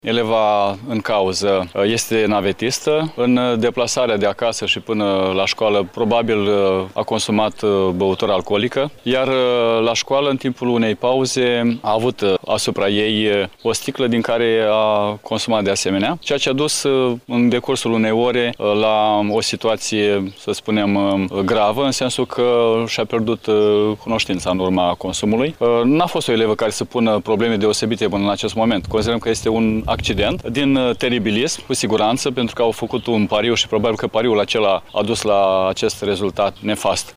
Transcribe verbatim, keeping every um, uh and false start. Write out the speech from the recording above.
Eleva în cauză este navetistă. În deplasarea de acasă și până la școală probabil a consumat băutură alcoolică, iar la școală, în timpul unei pauze, a avut asupra ei o sticlă din care a consumat de asemenea, ceea ce a dus în decursul unei ore la o situație, să spunem, gravă, în sensul că și-a pierdut cunoștința în urma consumului. N-a fost o elevă care să pună probleme deosebite până în acest moment. Considerăm că este un accident din teribilism, cu siguranță, pentru că au făcut un pariu și probabil că pariul acela a dus la acest rezultat nefast.